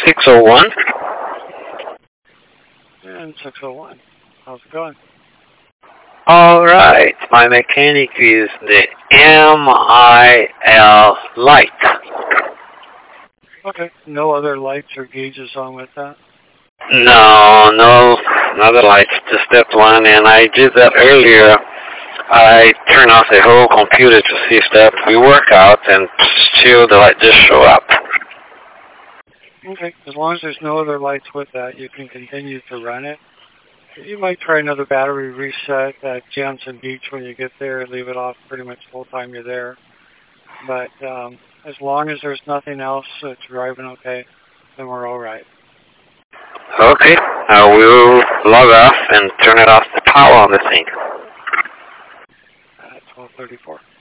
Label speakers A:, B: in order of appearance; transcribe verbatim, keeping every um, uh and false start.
A: six oh one.
B: And six oh one. How's it going?
A: Alright, my mechanic is the M I L light.
B: Okay. No other lights or gauges on with that?
A: No, no, another light, just that one, and I did that earlier. I turned off the whole computer to see if that will work out, and still the light just show up.
B: Okay. As long as there's no other lights with that, you can continue to run it. You might try another battery reset at Jansen Beach when you get there. Leave it off pretty much the whole time you're there. But um, as long as there's nothing else that's driving okay, then we're all right.
A: Okay, I will log off and turn it off the power on the thing.
B: At twelve thirty-four.